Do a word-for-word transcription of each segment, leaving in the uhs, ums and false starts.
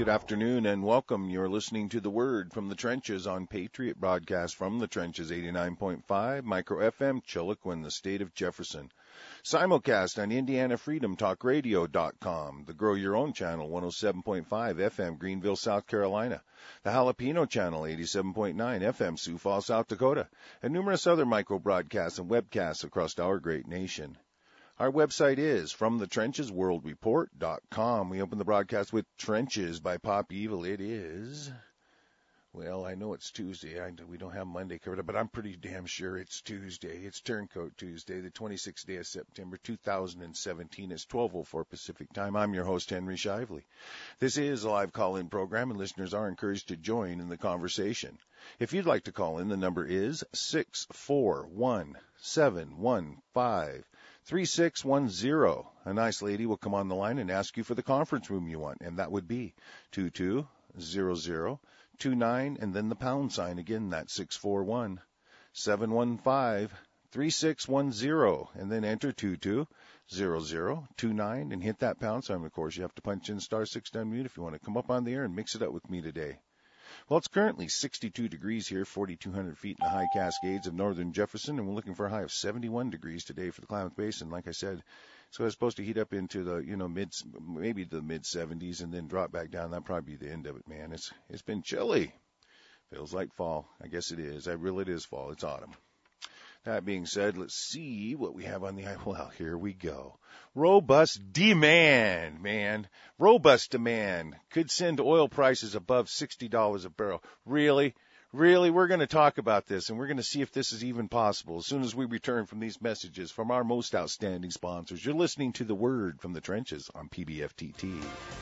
good afternoon, and welcome. You're listening to The Word from the Trenches on Patriot Broadcast from the Trenches, eighty-nine point five, Micro F M, Chiloquin, the state of Jefferson. Simulcast on Indiana Freedom Talk Radio dot com, the Grow Your Own channel, one oh seven point five F M, Greenville, South Carolina, the Jalapeno channel, eighty-seven point nine F M, Sioux Falls, South Dakota, and numerous other micro broadcasts and webcasts across our great nation. Our website is from the trenches world report dot com. We open the broadcast with Trenches by Pop Evil. It is, well, I know it's Tuesday. I, we don't have Monday covered up, but I'm pretty damn sure it's Tuesday. It's Turncoat Tuesday, the twenty-sixth day of September, two thousand seventeen. It's twelve oh four Pacific time. I'm your host, Henry Shively. This is a live call-in program, and listeners are encouraged to join in the conversation. If you'd like to call in, the number is six four one, seven one five, three six one zero. A nice lady will come on the line and ask you for the conference room you want, and that would be two two zero zero two nine, and then the pound sign. Again, that's six four one, seven one five, three six one zero, and then enter two two zero zero two nine and hit that pound sign. Of course, you have to punch in star six to unmute if you want to come up on the air and mix it up with me today. Well, it's currently sixty-two degrees here, forty-two hundred feet in the high Cascades of northern Jefferson, and we're looking for a high of seventy-one degrees today for the Klamath Basin. Like I said, so it's supposed to heat up into the, you know, mid, maybe the mid seventies, and then drop back down. That'll probably be the end of it, man. It's it's been chilly. Feels like fall. I guess it is. I really, it is fall. It's autumn. That being said, let's see what we have on the, well, here we go. Robust demand, man. Robust demand could send oil prices above sixty dollars a barrel. Really? Really? We're going to talk about this, and we're going to see if this is even possible as soon as we return from these messages from our most outstanding sponsors. You're listening to The Word from the Trenches on P B F T T.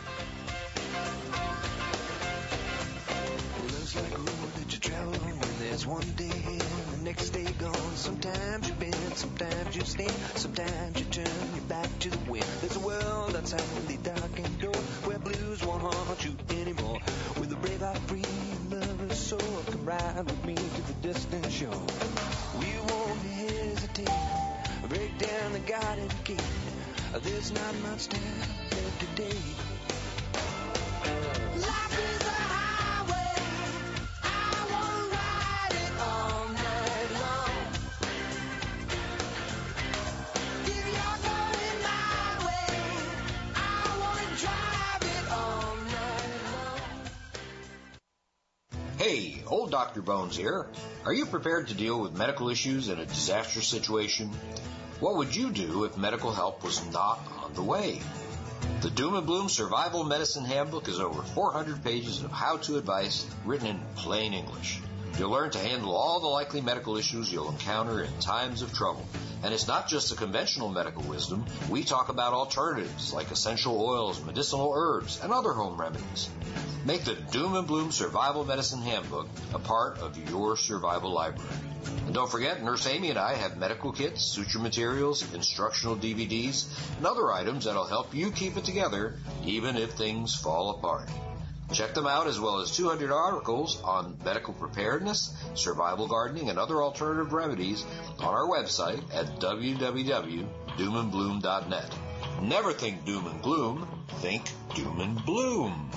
Looks like a road that you travel on when there's one day and the next day gone. Sometimes you bend, sometimes you stand, sometimes you turn your back to the wind. There's a world outside the darkened door where blues won't haunt you anymore. With a brave heart free and lover's soul, come ride with me to the distant shore. We won't hesitate, break down the garden gate. There's not much time left today. Life is a highway, I wanna ride it all night long. If you're going my way, I wanna drive it all night long. Hey, Old Doctor Bones here. Are you prepared to deal with medical issues in a disaster situation? What would you do if medical help was not on the way? The Doom and Bloom Survival Medicine Handbook is over four hundred pages of how-to advice written in plain English. You'll learn to handle all the likely medical issues you'll encounter in times of trouble. And it's not just the conventional medical wisdom. We talk about alternatives like essential oils, medicinal herbs, and other home remedies. Make the Doom and Bloom Survival Medicine Handbook a part of your survival library. And don't forget, Nurse Amy and I have medical kits, suture materials, instructional D V Ds, and other items that'll help you keep it together even if things fall apart. Check them out, as well as two hundred articles on medical preparedness, survival gardening, and other alternative remedies on our website at w w w dot doom and bloom dot net. Never think doom and gloom, think doom and bloom.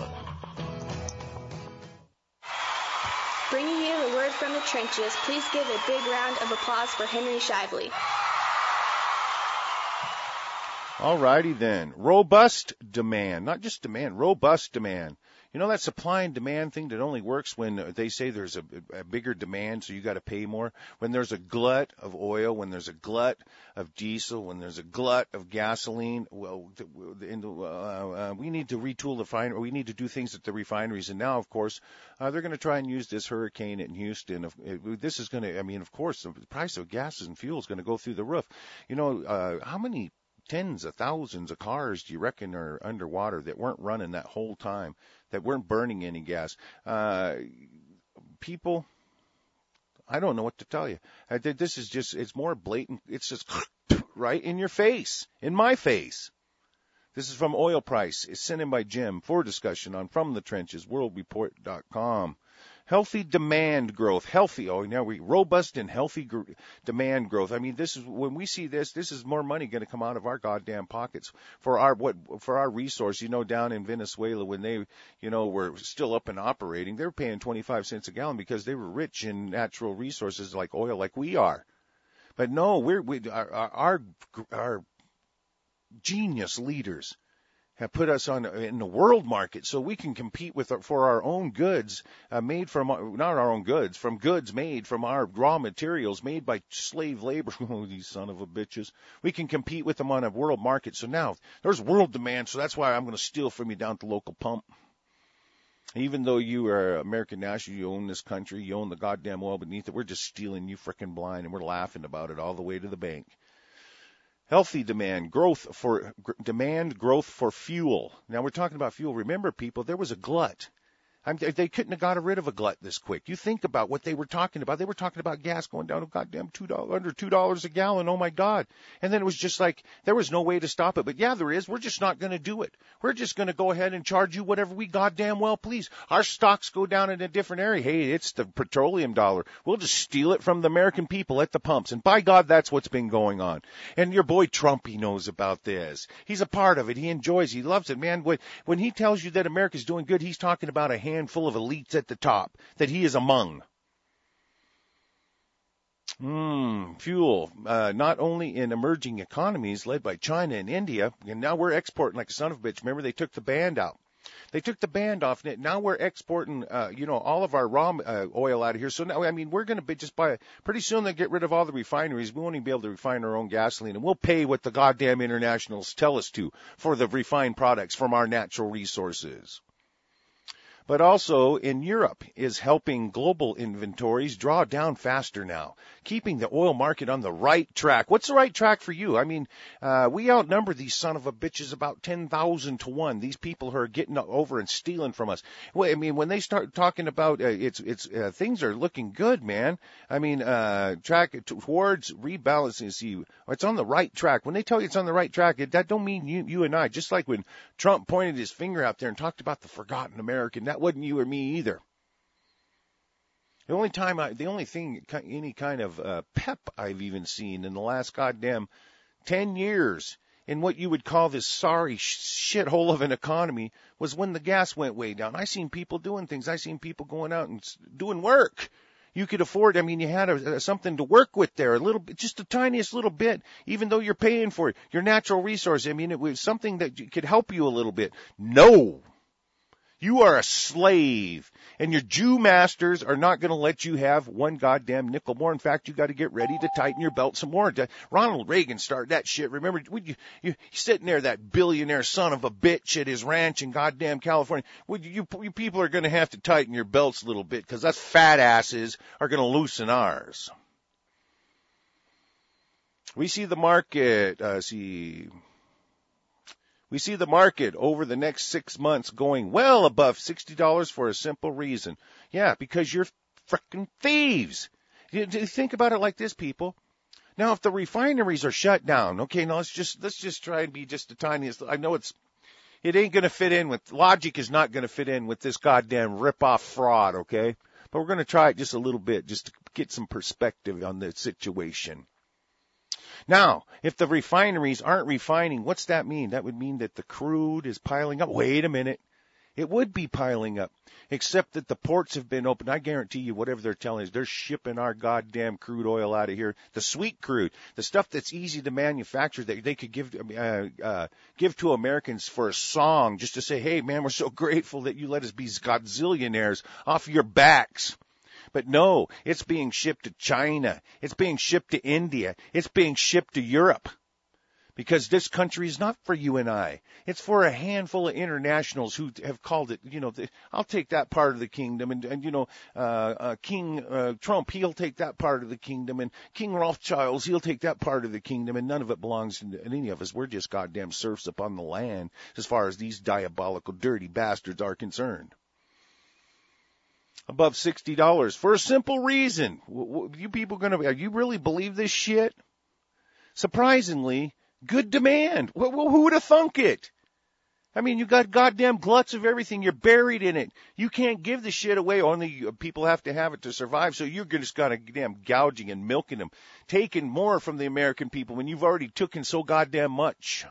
Bringing you the word from the trenches, please give a big round of applause for Henry Shively. All righty then. Robust demand, not just demand, robust demand. You know that supply and demand thing that only works when they say there's a, a bigger demand, so you got to pay more? When there's a glut of oil, when there's a glut of diesel, when there's a glut of gasoline, well, uh, uh, we need to retool the refinery. We need to do things at the refineries. And now, of course, uh, they're going to try and use this hurricane in Houston. This is going to, I mean, of course, the price of gases and fuel is going to go through the roof. You know, uh, how many tens of thousands of cars do you reckon are underwater that weren't running that whole time, that weren't burning any gas? Uh, people, I don't know what to tell you. I think this is just, it's more blatant. It's just right in your face, in my face. This is from Oil Price. It's sent in by Jim for discussion on From the Trenches, world report dot com. Healthy demand growth, healthy, oh, now we, robust and healthy gr- demand growth. I mean, this is, when we see this, this is more money going to come out of our goddamn pockets for our, what, for our resource. You know, down in Venezuela, when they, you know, were still up and operating, they were paying twenty-five cents a gallon because they were rich in natural resources like oil, like we are. But no, we're, we, our, our, our genius leaders have put us on in the world market so we can compete with for our own goods uh, made from, not our own goods, from goods made from our raw materials made by slave labor. Oh, these son of a bitches. We can compete with them on a world market. So now there's world demand, so that's why I'm going to steal from you down at the local pump. Even though you are American national, you own this country, you own the goddamn oil beneath it, we're just stealing you frickin' blind, and we're laughing about it all the way to the bank. Healthy demand, growth for gr- demand, growth for fuel. Now we're talking about fuel. Remember, people, there was a glut. I'm, they couldn't have got rid of a glut this quick. You think about what they were talking about. They were talking about gas going down to goddamn two dollars, under two dollars a gallon. Oh my God! And then it was just like there was no way to stop it. But yeah, there is. We're just not going to do it. We're just going to go ahead and charge you whatever we goddamn well please. Our stocks go down in a different area. Hey, it's the petroleum dollar. We'll just steal it from the American people at the pumps. And by God, that's what's been going on. And your boy Trump, he knows about this. He's a part of it. He enjoys. He loves it, man. When when he tells you that America's doing good, he's talking about a handful of elites at the top that he is among. Mm, fuel, uh, not only in emerging economies led by China and India, and now we're exporting like a son of a bitch. Remember, they took the ban out. They took the ban off, and now we're exporting, uh, you know, all of our raw uh, oil out of here. So now, I mean, we're going to be just buy, pretty soon they'll get rid of all the refineries. We won't even be able to refine our own gasoline, and we'll pay what the goddamn internationals tell us to for the refined products from our natural resources. But also in Europe is helping global inventories draw down faster now, keeping the oil market on the right track. What's the right track for you? I mean, uh, we outnumber these son of a bitches about ten thousand to one. These people who are getting over and stealing from us. Well, I mean, when they start talking about uh, it's, it's, uh, things are looking good, man. I mean, uh, track towards rebalancing. See, it's on the right track. When they tell you it's on the right track, it, that don't mean you, you and I. Just like when Trump pointed his finger out there and talked about the forgotten American, that wasn't you or me either. The only time I, the only thing, any kind of uh, pep I've even seen in the last goddamn ten years in what you would call this sorry shithole of an economy was when the gas went way down. I seen people doing things. I seen people going out and doing work. You could afford, I mean, you had a, a, something to work with there, a little bit, just the tiniest little bit, even though you're paying for it. Your natural resource, I mean, it was something that could help you a little bit. No. You are a slave, and your Jew masters are not going to let you have one goddamn nickel more. In fact, you got to get ready to tighten your belt some more. Ronald Reagan started that shit. Remember, would you, you sitting there, that billionaire son of a bitch at his ranch in goddamn California. Would you, you, you people are going to have to tighten your belts a little bit because us fat asses are going to loosen ours. We see the market. Uh, see. We see the market over the next six months going well above sixty dollars for a simple reason. Yeah, because you're frickin' thieves. You, you think about it like this, people. Now, if the refineries are shut down, okay, now let's just let's just try and be just the tiniest. I know it's it ain't going to fit in with logic is not going to fit in with this goddamn rip-off fraud, okay? But we're going to try it just a little bit just to get some perspective on the situation. Now, if the refineries aren't refining, what's that mean? That would mean that the crude is piling up. Wait a minute. It would be piling up, except that the ports have been open. I guarantee you, whatever they're telling us, they're shipping our goddamn crude oil out of here. The sweet crude, the stuff that's easy to manufacture that they could give uh, uh, give to Americans for a song just to say, hey, man, we're so grateful that you let us be godzillionaires off your backs. But no, it's being shipped to China. It's being shipped to India. It's being shipped to Europe. Because this country is not for you and I. It's for a handful of internationals who have called it, you know, the, I'll take that part of the kingdom. And, and you know, uh, uh, King uh, Trump, he'll take that part of the kingdom. And King Rothschilds, he'll take that part of the kingdom. And none of it belongs to any of us. We're just goddamn serfs upon the land as far as these diabolical, dirty bastards are concerned. Above sixty dollars for a simple reason. You people going to, you really believe this shit? Surprisingly, good demand. Who would have thunk it? I mean, you got goddamn gluts of everything. You're buried in it. You can't give the shit away. Only people have to have it to survive. So you're just kind of damn gouging and milking them, taking more from the American people when you've already taken so goddamn much.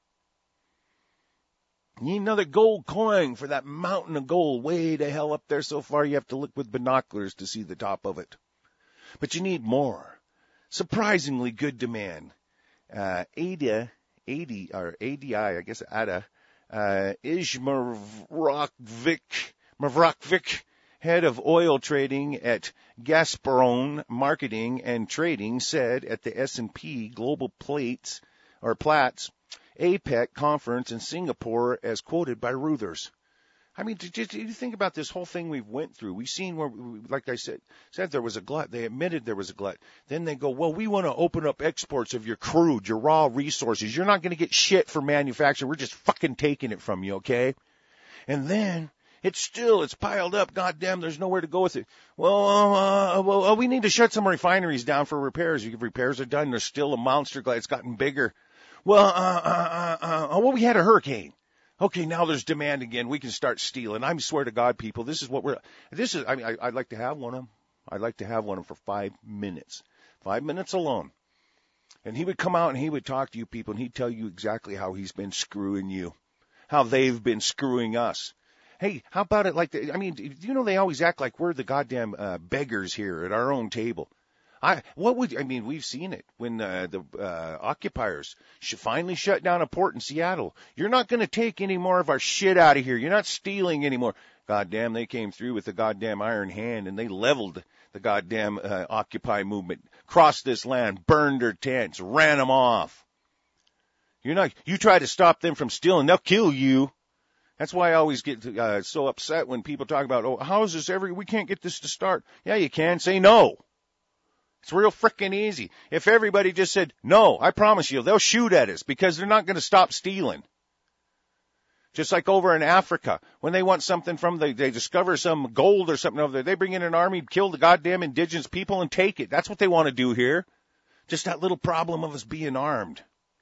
You need another gold coin for that mountain of gold way the hell up there so far you have to look with binoculars to see the top of it. But you need more. Surprisingly good demand. Uh, Ada, eighty, or A D I, I guess Ada, Uh, Izmarovic, Mavrovic, head of oil trading at Gazprom Marketing and Trading, said at the S and P Global Plates or Platts APEC conference in Singapore, as quoted by Reuters. I mean, did you think about this whole thing we've went through? We've seen where, like I said, said there was a glut. They admitted there was a glut. Then they go, well, we want to open up exports of your crude, your raw resources. You're not going to get shit for manufacturing. We're just fucking taking it from you, okay? And then it's still, it's piled up. Goddamn, there's nowhere to go with it. Well, uh, well, uh, we need to shut some refineries down for repairs. Repairs are done. There's still a monster glut. It's gotten bigger. Well, uh, uh, uh, uh, well, we had a hurricane. Okay, now there's demand again. We can start stealing. I swear to God, people, this is what we're, this is, I mean, I, I'd like to have one of them. I'd like to have one of them for five minutes. Five minutes alone. And he would come out and he would talk to you people and he'd tell you exactly how he's been screwing you. How they've been screwing us. Hey, how about it like, the, I mean, you know, they always act like we're the goddamn uh, beggars here at our own table. I, what would, I mean, we've seen it when uh, the uh, occupiers sh- finally shut down a port in Seattle. You're not going to take any more of our shit out of here. You're not stealing anymore. Goddamn, they came through with the goddamn iron hand and they leveled the goddamn uh, Occupy movement, crossed this land, burned their tents, ran them off. You're not, you try to stop them from stealing, they'll kill you. That's why I always get uh, so upset when people talk about, oh, how is this every, we can't get this to start. Yeah, you can. Say no. It's real frickin' easy. If everybody just said, no, I promise you, they'll shoot at us because they're not going to stop stealing. Just like over in Africa, when they want something from, the, they discover some gold or something over there, they bring in an army, kill the goddamn indigenous people and take it. That's what they want to do here. Just that little problem of us being armed.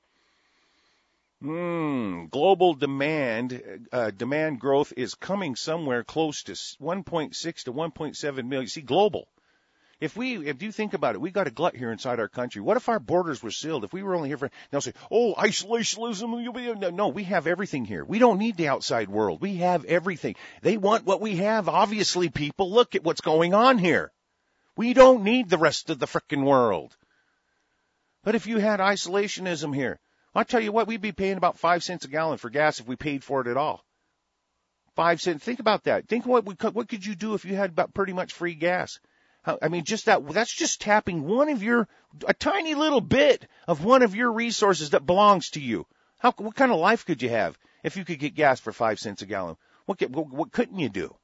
Hmm, global demand, uh, demand growth is coming somewhere close to one point six to one point seven million. See, global. If we, if you think about it, we got a glut here inside our country. What if our borders were sealed? If we were only here for, they'll say, oh, isolationism. No, we have everything here. We don't need the outside world. We have everything. They want what we have. Obviously, people, look at what's going on here. We don't need the rest of the frickin' world. But if you had isolationism here, I'll tell you what, we'd be paying about five cents a gallon for gas if we paid for it at all. Five cents. Think about that. Think what we could, what could you do if you had about pretty much free gas? I mean, just that, that's just tapping one of your, a tiny little bit of one of your resources that belongs to you. How, what kind of life could you have if you could get gas for five cents a gallon? What, what, what couldn't you do?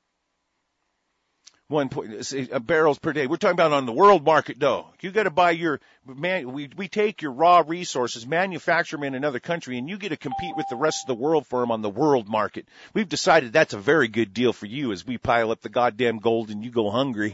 One point, uh, barrels per day. We're talking about on the world market, though. You got to buy your, man, we, we take your raw resources, manufacture them in another country, and you get to compete with the rest of the world for them on the world market. We've decided that's a very good deal for you as we pile up the goddamn gold and you go hungry.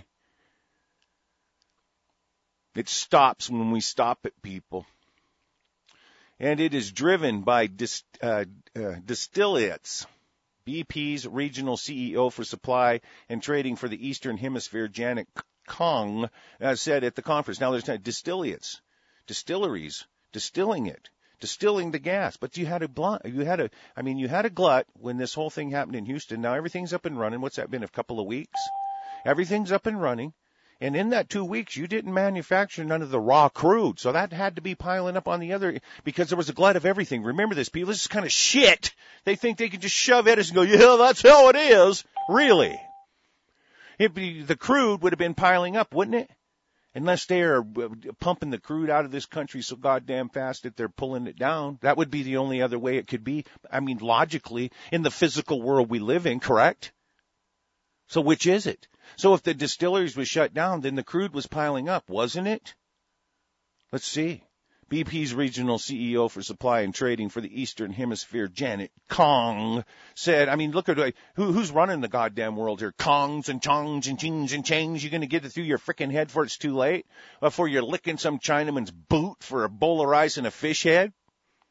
It stops when we stop it, people. And it is driven by dis, uh, uh, distillates. B P's regional C E O for supply and trading for the Eastern Hemisphere, Janet Kong, uh, said at the conference. Now there's distillates, distilleries, distilling it, distilling the gas. But you had a blunt, you had a, I mean, you had a glut when this whole thing happened in Houston. Now everything's up and running. What's that been? A couple of weeks? Everything's up and running. And in that two weeks, you didn't manufacture none of the raw crude. So that had to be piling up on the other, because there was a glut of everything. Remember this, people. This is kind of shit. They think they can just shove at us and go, yeah, that's how it is. Really. It'd be, the crude would have been piling up, wouldn't it? Unless they are pumping the crude out of this country so goddamn fast that they're pulling it down. That would be the only other way it could be. I mean, logically, in the physical world we live in, correct? So which is it? So if the distilleries was shut down, then the crude was piling up, wasn't it? Let's see. B P's regional C E O for supply and trading for the Eastern Hemisphere, Janet Kong, said, I mean, look at who, who's running the goddamn world here. Kongs and chongs and chings and changs. You're going to get it through your frickin' head before it's too late? Before you're licking some Chinaman's boot for a bowl of rice and a fish head?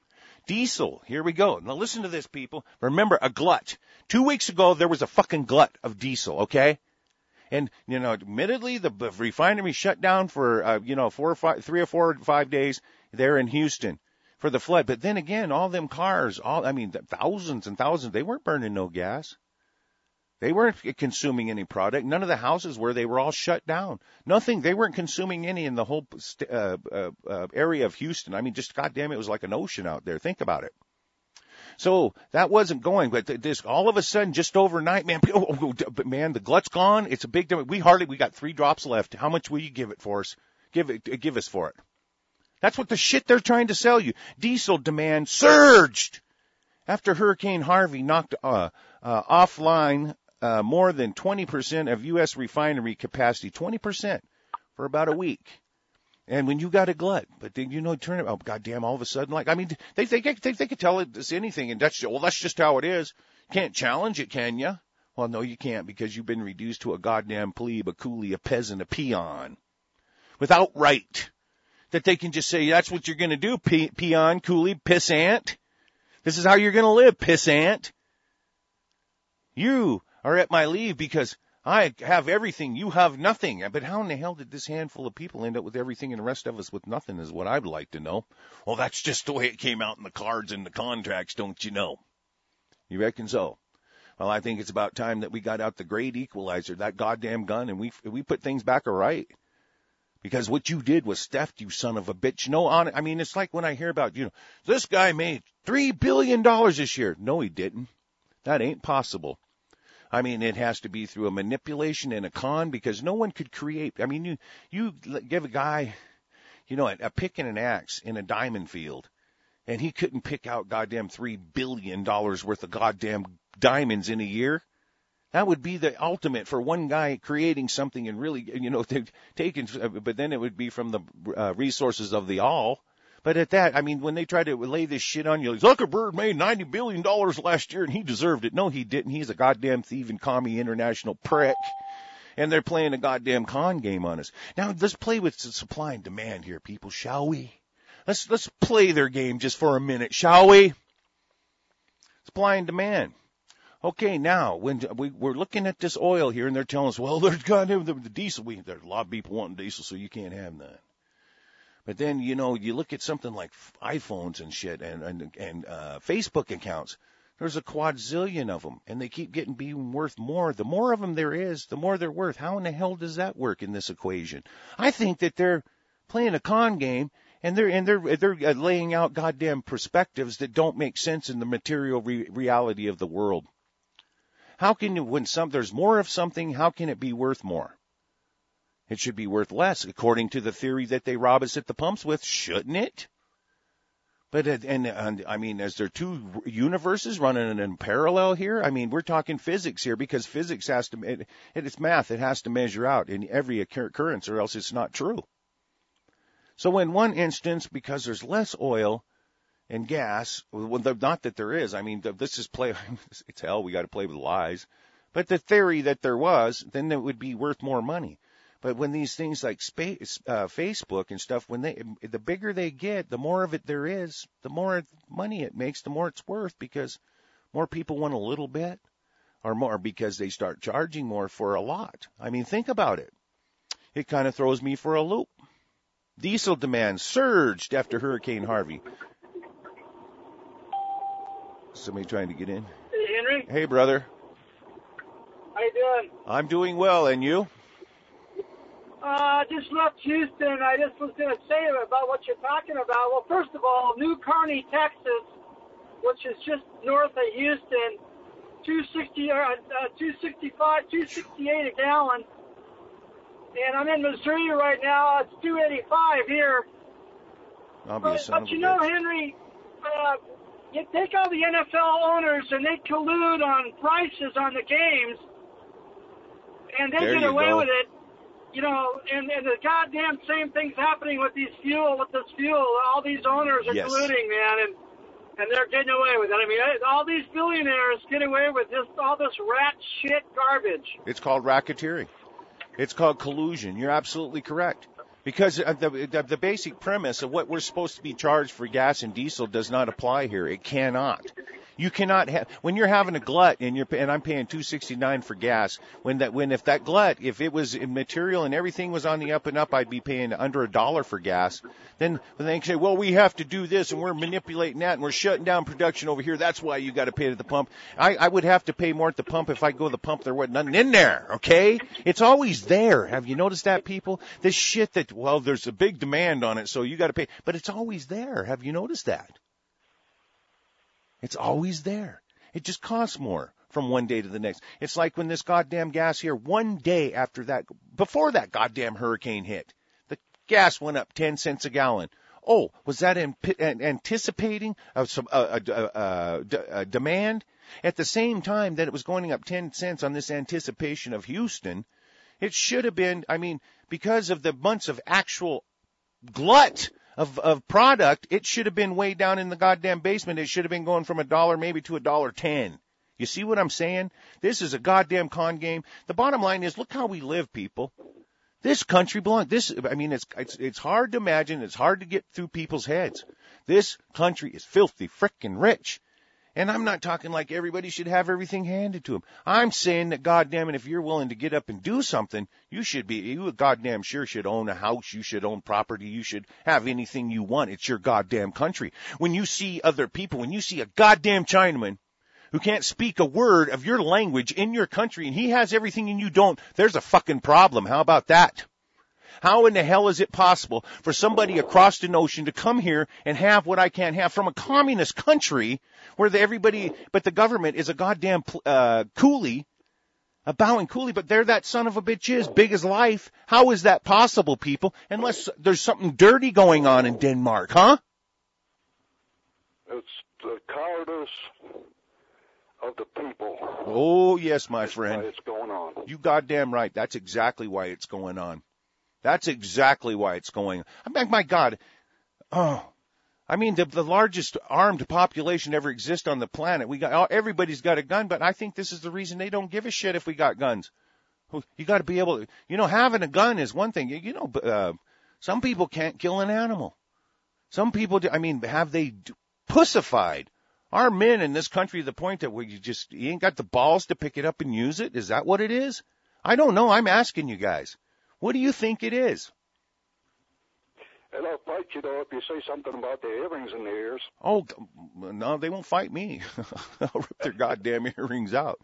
Diesel, here we go. Now listen to this, people. Remember, a glut. Two weeks ago, there was a fucking glut of diesel, okay? And, you know, admittedly, the refinery shut down for, uh, you know, four or five, three or four or five days there in Houston for the flood. But then again, all them cars, all, I mean, thousands and thousands, they weren't burning no gas. They weren't consuming any product. None of the houses were. They were all shut down. Nothing. They weren't consuming any in the whole uh, uh, uh, area of Houston. I mean, just goddamn, it was like an ocean out there. Think about it. So that wasn't going, but this all of a sudden, just overnight, man, oh, oh, but man, the glut's gone. It's a big difference. We hardly, we got three drops left. How much will you give it for us? Give it, give us for it. That's what the shit they're trying to sell you. Diesel demand surged after Hurricane Harvey knocked uh, uh, offline uh, more than twenty percent of U S refinery capacity, twenty percent for about a week. And when you got a glut, but then, you know, turn it, oh, goddamn, all of a sudden, like, I mean, they, they, they, they could tell it anything, and that's, well, that's just how it is. Can't challenge it, can you? Well, no, you can't, because you've been reduced to a goddamn plebe, a coolie, a peasant, a peon. Without right. That they can just say, that's what you're gonna do, pe- peon, coolie, pissant. This is how you're gonna live, pissant. You are at my leave because I have everything, you have nothing. But how in the hell did this handful of people end up with everything and the rest of us with nothing is what I'd like to know. Well, that's just the way it came out in the cards and the contracts, don't you know? You reckon so? Well, I think it's about time that we got out the great equalizer, that goddamn gun, and we we put things back right. Because what you did was theft, you son of a bitch. No, on I mean, it's like when I hear about, you know, this guy made three billion dollars this year. No, he didn't. That ain't possible. I mean, it has to be through a manipulation and a con, because no one could create. I mean, you you give a guy, you know, a, a pick and an axe in a diamond field, and he couldn't pick out goddamn three billion dollars worth of goddamn diamonds in a year. That would be the ultimate for one guy creating something and really, you know, taking. But then it would be from the uh, resources of the all. But at that, I mean, when they try to lay this shit on you, Zuckerberg made ninety billion dollars last year and he deserved it. No, he didn't. He's a goddamn thieving commie international prick. And they're playing a goddamn con game on us. Now, let's play with supply and demand here, people, shall we? Let's, let's play their game just for a minute, shall we? Supply and demand. Okay, now, when we, we're looking at this oil here and they're telling us, well, there's goddamn the, the diesel. We, there's a lot of people wanting diesel, so you can't have that. But then, you know, you look at something like iPhones and shit and, and, and, uh, Facebook accounts. There's a quadzillion of them and they keep getting being worth more. The more of them there is, the more they're worth. How in the hell does that work in this equation? I think that they're playing a con game and they're, and they're, they're laying out goddamn perspectives that don't make sense in the material re- reality of the world. How can you, when some, there's more of something, how can it be worth more? It should be worth less, according to the theory that they rob us at the pumps with, shouldn't it? But, and, and I mean, is there two universes running in parallel here? I mean, we're talking physics here, because physics has to, it, it's math, it has to measure out in every occurrence, or else it's not true. So in one instance, because there's less oil and gas, well, not that there is, I mean, this is play, it's hell, we got to play with lies. But the theory that there was, then it would be worth more money. But when these things like space, uh, Facebook and stuff, when they, the bigger they get, the more of it there is, the more money it makes, the more it's worth, because more people want a little bit, or more because they start charging more for a lot. I mean, think about it. It kind of throws me for a loop. Diesel demand surged after Hurricane Harvey. Somebody trying to get in? Hey, Henry. Hey, brother. How you doing? I'm doing well, and you? Uh, just left Houston. I just was going to say about what you're talking about. Well, first of all, New Kearney, Texas, which is just north of Houston, two sixty, uh, two sixty-five, two sixty-eight a gallon. And I'm in Missouri right now. It's two eighty-five here. I'll be but, a son but of you a know, bitch. Henry, uh, you take all the N F L owners and they collude on prices on the games, and they There get you away go. with it. You know, and, and the goddamn same thing's happening with these fuel, with this fuel. All these owners are Yes. colluding, man, and and they're getting away with it. I mean, all these billionaires get away with this, all this rat shit garbage. It's called racketeering. It's called collusion. You're absolutely correct. Because the, the, the basic premise of what we're supposed to be charged for gas and diesel does not apply here. It cannot. You cannot have, when you're having a glut and you're, and I'm paying two sixty-nine for gas, when that, when if that glut, if it was in material and everything was on the up and up, I'd be paying under a dollar for gas. Then when they say, well, we have to do this and we're manipulating that and we're shutting down production over here. That's why you got to pay at the pump. I, I would have to pay more at the pump if I go to the pump. There wasn't nothing in there. Okay. It's always there. Have you noticed that, people? This shit that, well, there's a big demand on it, so you got to pay, but it's always there. Have you noticed that? It's always there. It just costs more from one day to the next. It's like when this goddamn gas here, one day after that, before that goddamn hurricane hit, the gas went up ten cents a gallon. Oh, was that in, an, anticipating of some uh, uh, uh, d- uh, demand? At the same time that it was going up ten cents on this anticipation of Houston, it should have been, I mean, because of the months of actual glut Of, of product, it should have been way down in the goddamn basement. It should have been going from a dollar maybe to a dollar ten. You see what I'm saying? This is a goddamn con game. The bottom line is, look how we live, people. This country belongs. This, I mean, it's it's it's hard to imagine. It's hard to get through people's heads. This country is filthy frickin' rich. And I'm not talking like everybody should have everything handed to them. I'm saying that, goddamn it, if you're willing to get up and do something, you should be, you goddamn sure should own a house, you should own property, you should have anything you want. It's your goddamn country. When you see other people, when you see a goddamn Chinaman who can't speak a word of your language in your country and he has everything and you don't, there's a fucking problem. How about that? How in the hell is it possible for somebody across the ocean to come here and have what I can't have from a communist country where the, everybody, but the government is a goddamn uh, coolie, a bowing coolie, but they're that son of a bitch is, big as life. How is that possible, people? Unless there's something dirty going on in Denmark, huh? It's the cowardice of the people. Oh, yes, my That's friend. why it's going on. You goddamn right. That's exactly why it's going on. That's exactly why it's going on. I mean, my God. Oh, I mean, the, the largest armed population ever exist on the planet. We got, everybody's got a gun, but I think this is the reason they don't give a shit if we got guns. You got to be able to, you know, having a gun is one thing. You know, uh, some people can't kill an animal. Some people, do, I mean, have they pussified our men in this country to the point that where you just, you ain't got the balls to pick it up and use it? Is that what it is? I don't know. I'm asking you guys. What do you think it is? And I'll fight you, though, if you say something about the earrings in the ears. Oh, no, they won't fight me. I'll rip their goddamn earrings out.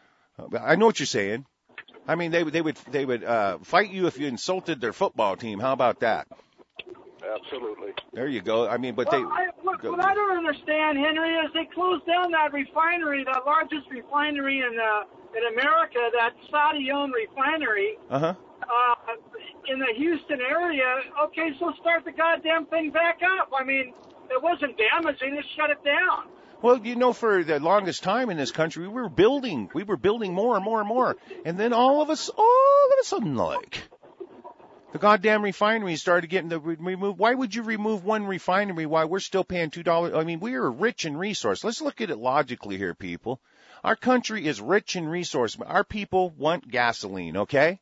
I know what you're saying. I mean, they, they would they would uh, fight you if you insulted their football team. How about that? Absolutely. There you go. I mean, but well, they... I, look, go, what I don't understand, Henry, is they closed down that refinery, the largest refinery in uh, in America, that Saudi-owned refinery. Uh-huh. Uh, in the Houston area. Okay, so start the goddamn thing back up. I mean, it wasn't damaging. Just shut it down. Well, you know, for the longest time in this country, we were building. We were building more and more and more. And then all of us, all of a sudden, like, the goddamn refinery started getting the remove. Why would you remove one refinery while we're still paying two dollars? I mean, we are rich in resource. Let's look at it logically here, people. Our country is rich in resource. Our people want gasoline, okay?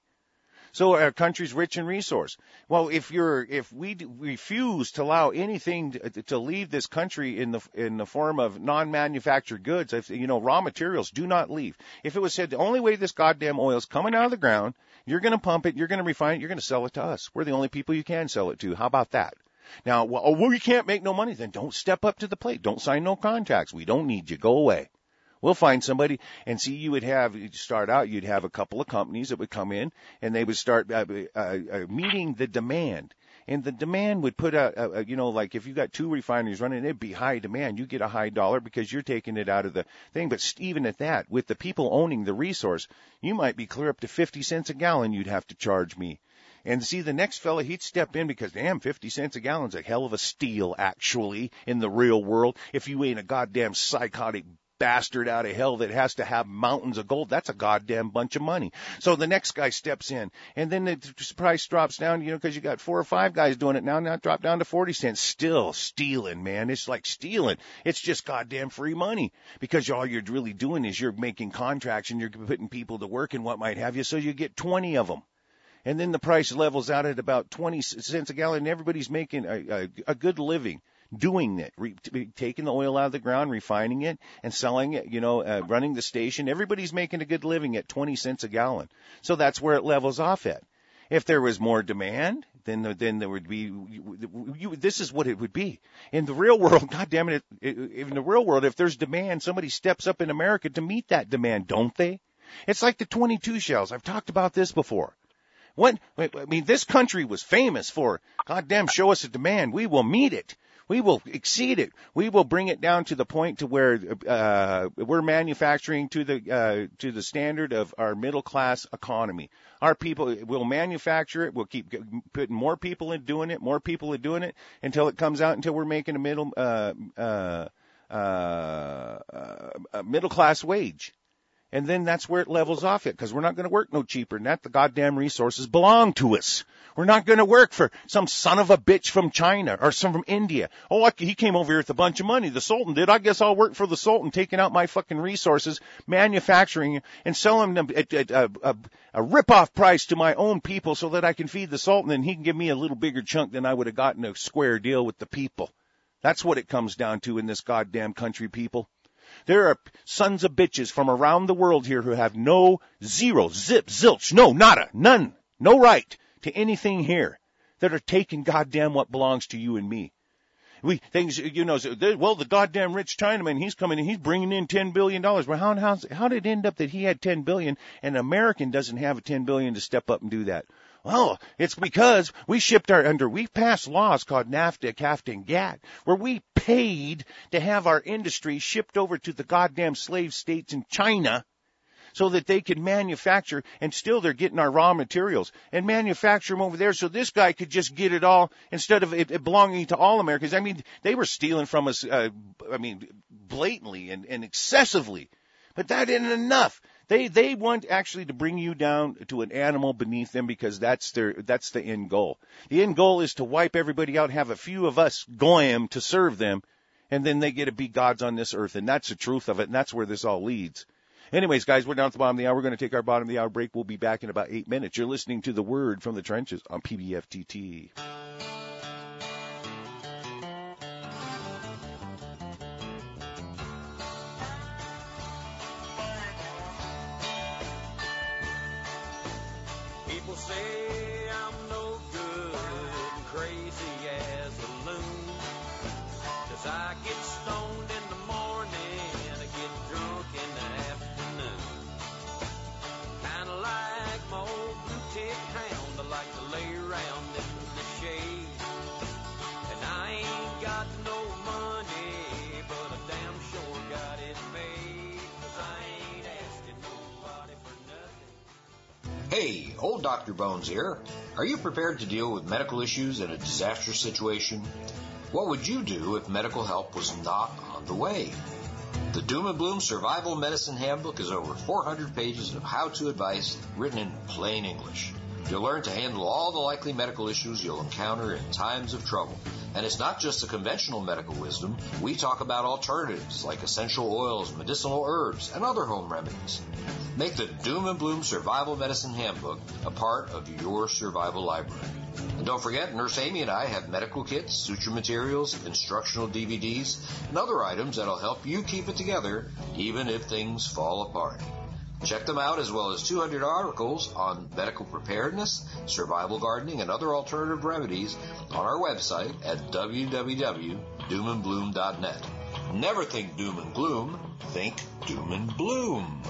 So our country's rich in resource. Well, if you're, if we d- refuse to allow anything to, to leave this country in the in the form of non-manufactured goods, if, you know, raw materials do not leave. If it was said the only way this goddamn oil is coming out of the ground, you're going to pump it, you're going to refine it, you're going to sell it to us. We're the only people you can sell it to. How about that? Now, well, oh, well, we can't make no money. Then don't step up to the plate. Don't sign no contracts. We don't need you. Go away. We'll find somebody, and see, you would have, you'd start out, you'd have a couple of companies that would come in, and they would start uh, uh, uh, meeting the demand. And the demand would put a, a, a, you know, like if you got two refineries running, it'd be high demand. You get a high dollar because you're taking it out of the thing. But even at that, with the people owning the resource, you might be clear up to fifty cents a gallon you'd have to charge me. And see, the next fella, he'd step in because, damn, fifty cents a gallon's a hell of a steal, actually, in the real world. If you ain't a goddamn psychotic bastard out of hell that has to have mountains of gold, that's a goddamn bunch of money. So the next guy steps in, and then the price drops down, you know, because you got four or five guys doing it now. Now it dropped down to forty cents. Still stealing, man. It's like stealing. It's just goddamn free money, because all you're really doing is you're making contracts and you're putting people to work and what might have you, so you get twenty of them. And then the price levels out at about twenty cents a gallon, and everybody's making a, a, a good living doing it, re, taking the oil out of the ground, refining it, and selling it, you know, uh, running the station. Everybody's making a good living at twenty cents a gallon. So that's where it levels off at. If there was more demand, then then there would be, you, you, this is what it would be. In the real world, God damn it, in the real world, if there's demand, somebody steps up in America to meet that demand, don't they? It's like the twenty-two shells. I've talked about this before. What, I mean, this country was famous for, God damn, show us a demand. We will meet it. We will exceed it. We will bring it down to the point to where uh, we're manufacturing to the uh, to the standard of our middle class economy. Our people will manufacture it. We'll keep putting more people in doing it, more people in doing it until it comes out until we're making a middle uh, uh, uh, a middle class wage. And then that's where it levels off it, because we're not going to work no cheaper than that. The goddamn resources belong to us. We're not going to work for some son of a bitch from China or some from India. Oh, he came over here with a bunch of money. The Sultan did. I guess I'll work for the Sultan, taking out my fucking resources, manufacturing and selling them at, at a, a, a rip-off price to my own people so that I can feed the Sultan and he can give me a little bigger chunk than I would have gotten a square deal with the people. That's what it comes down to in this goddamn country, people. There are sons of bitches from around the world here who have no, zero, zip, zilch, no, nada, none, no right to anything here that are taking goddamn what belongs to you and me. We things, you know, well, the goddamn rich Chinaman, he's coming in, he's bringing in ten billion dollars. Well, how, how, how did it end up that he had ten billion dollars and an American doesn't have ten billion dollars to step up and do that? Well, it's because we shipped our under, we passed laws called NAFTA, CAFTA, and GATT, where we paid to have our industry shipped over to the goddamn slave states in China so that they could manufacture, and still they're getting our raw materials and manufacture them over there so this guy could just get it all instead of it, it belonging to all Americans. I mean, they were stealing from us, uh, I mean, blatantly and, and excessively. But that isn't enough. They they want actually to bring you down to an animal beneath them because that's their that's the end goal. The end goal is to wipe everybody out, have a few of us goyim to serve them, and then they get to be gods on this earth. And that's the truth of it, and that's where this all leads. Anyways, guys, we're down at the bottom of the hour. We're going to take our bottom of the hour break. We'll be back in about eight minutes. You're listening to The Word from the Trenches on P B F T T. People say I'm no good and crazy as a loon, 'cause I get stoned in the morning and I get drunk in the afternoon. Kinda like my old blue tick hound, I like to lay around in the shade. And I ain't got no money, but I damn sure got it made, 'cause I ain't asking nobody for nothing. Hey, old Doctor Bones here. Are you prepared to deal with medical issues in a disaster situation? What would you do if medical help was not on the way? The Doom and Bloom Survival Medicine Handbook is over four hundred pages of how-to advice written in plain English. You'll learn to handle all the likely medical issues you'll encounter in times of trouble. And it's not just the conventional medical wisdom. We talk about alternatives like essential oils, medicinal herbs, and other home remedies. Make the Doom and Bloom Survival Medicine Handbook a part of your survival library. And don't forget, Nurse Amy and I have medical kits, suture materials, instructional D V Ds, and other items that'll help you keep it together even if things fall apart. Check them out, as well as two hundred articles on medical preparedness, survival gardening, and other alternative remedies on our website at w w w dot doom and bloom dot net. Never think doom and gloom, think doom and bloom.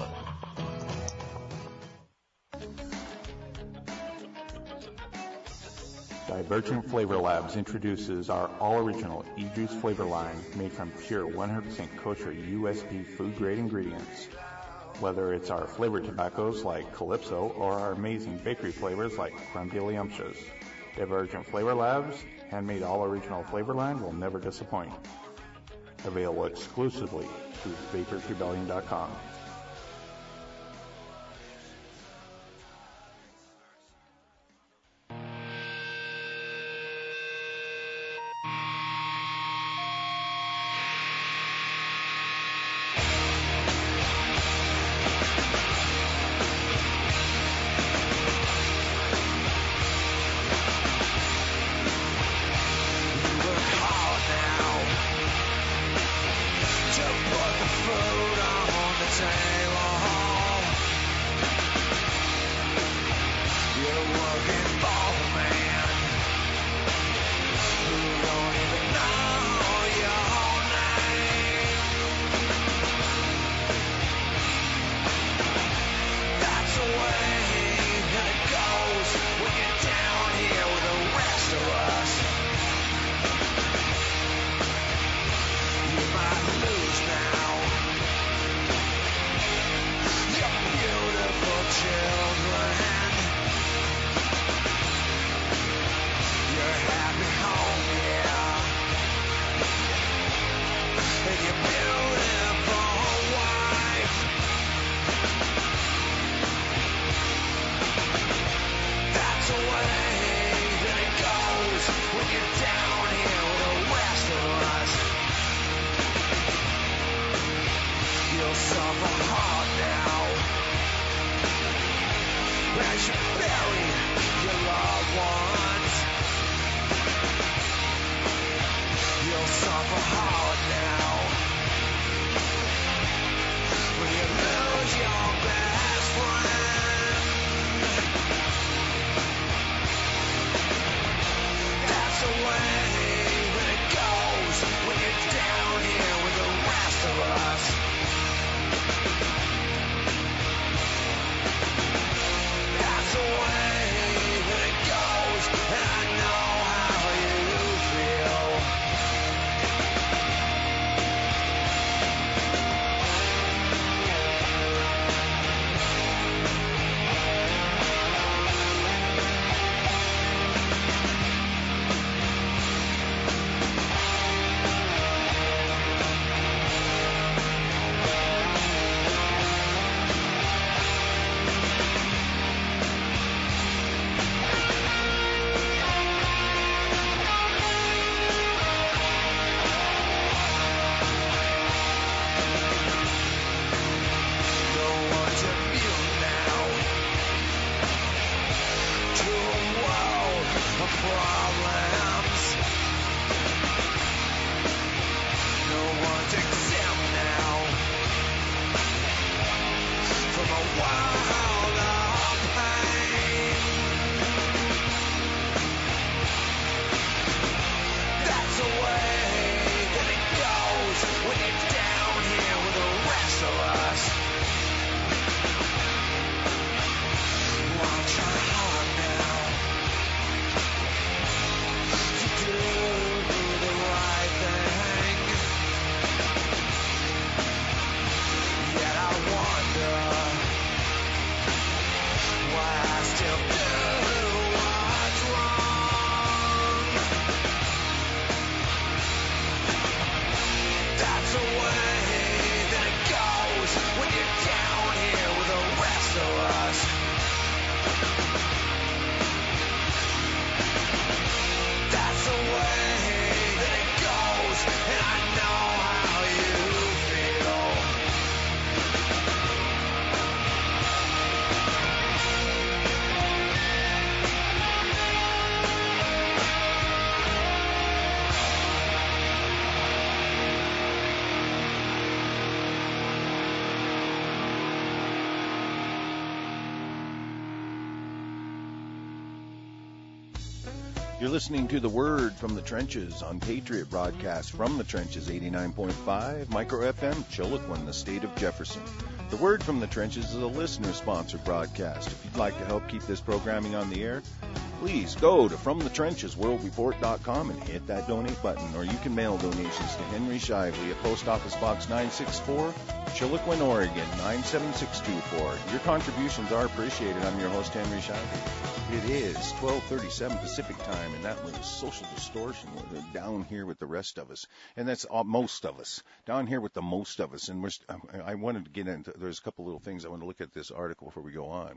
Divergent Flavor Labs introduces our all-original e-juice flavor line made from pure one hundred percent kosher U S D food-grade ingredients. Whether it's our flavored tobaccos like Calypso or our amazing bakery flavors like Crumdiddlyumptious, Divergent Flavor Labs' handmade all-original flavor line will never disappoint. Available exclusively through bakers rebellion dot com. You'll suffer hard now as you bury your loved ones. You'll suffer hard now when you lose your best friend. That's the way that it goes when you're down here with the rest of us. That's the way that it goes, and I know how you feel. No one's immune now to a world of problems. No one's exempt now from a world of pain. That's the way that it goes when you're down here with the rest of us. Watch your heart now to do the right thing. Yet I wonder why I still do what's wrong. That's the way that it goes when you're down here with the rest of us. That's the way that it goes, and I know how you feel. You're listening to The Word from the Trenches on Patriot Broadcast from the Trenches eighty-nine point five, Micro F M, Chiloquin, the state of Jefferson. The Word from the Trenches is a listener-sponsored broadcast. If you'd like to help keep this programming on the air, please go to from the trenches world report dot com and hit that donate button, or you can mail donations to Henry Shively at Post Office Box nine sixty-four, Chiloquin, Oregon nine seven six two four. Your contributions are appreciated. I'm your host, Henry Shively. It is twelve thirty-seven Pacific time, and that was Social Distortion. We're down here with the rest of us, and that's all, most of us. Down here with the most of us, and we're, I wanted to get into, there's a couple little things I want to look at this article before we go on.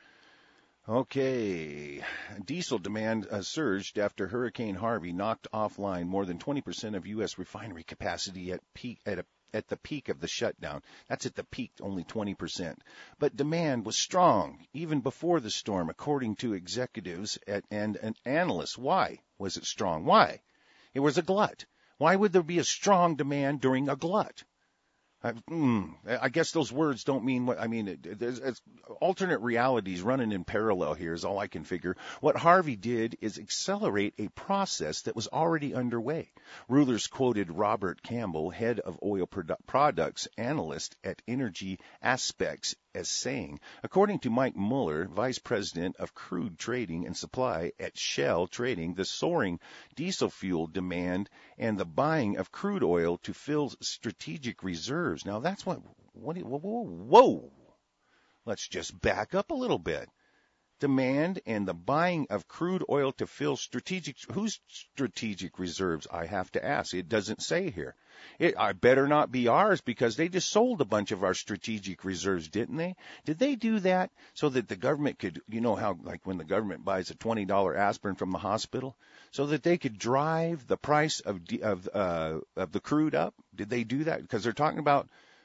Okay, diesel demand uh, surged after Hurricane Harvey knocked offline more than twenty percent of U S refinery capacity at peak at a at the peak of the shutdown. That's at the peak, only twenty percent. But demand was strong even before the storm, according to executives at, and, and analysts. Why was it strong? Why? It was a glut. Why would there be a strong demand during a glut? I, mm, I guess those words don't mean what I mean. It, there's it's, alternate realities running in parallel here is all I can figure. What Harvey did is accelerate a process that was already underway. Reuters quoted Robert Campbell, head of oil produ- products analyst at Energy Aspects, as saying, according to Mike Mueller, vice president of crude trading and supply at Shell Trading, the soaring diesel fuel demand and the buying of crude oil to fill strategic reserves. Now that's what, what, whoa, whoa, whoa. Let's just back up a little bit. Demand and the buying of crude oil to fill strategic, whose strategic reserves, I have to ask. It doesn't say here. It I better not be ours, because they just sold a bunch of our strategic reserves, didn't they? Did they do that so that the government could, you know how, like when the government buys a twenty dollar aspirin from the hospital, so that they could drive the price of of uh, of the crude up? Did they do that? Because they're talking about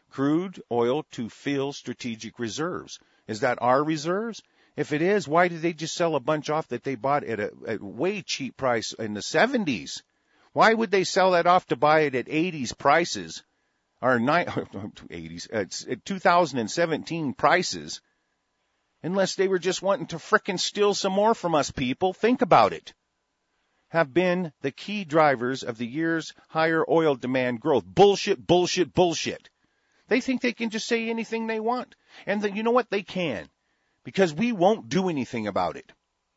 crude oil to fill strategic reserves. Is that our reserves? If it is, why did they just sell a bunch off that they bought at a at way cheap price in the seventies? Why would they sell that off to buy it at eighties prices, or nine, eighties, at two thousand seventeen prices, unless they were just wanting to frickin' steal some more from us people? Think about it. Have been the key drivers of the year's higher oil demand growth. Bullshit, bullshit, bullshit. They think they can just say anything they want. And the, you know what? They can. Because we won't do anything about it.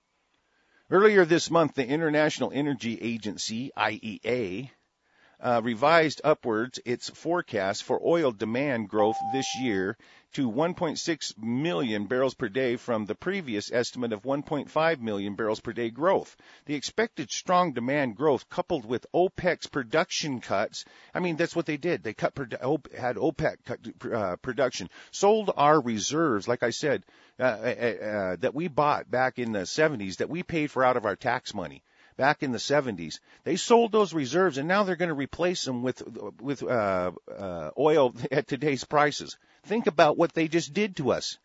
Earlier this month, the International Energy Agency, I E A, uh, revised upwards its forecast for oil demand growth this year to one point six million barrels per day from the previous estimate of one point five million barrels per day growth. The expected strong demand growth coupled with OPEC's production cuts, I mean, that's what they did. They cut had OPEC cut uh, production, sold our reserves, like I said, uh, uh, uh, that we bought back in the seventies, that we paid for out of our tax money. Back in the seventies, they sold those reserves, and now they're going to replace them with with uh, uh, oil at today's prices. Think about what they just did to us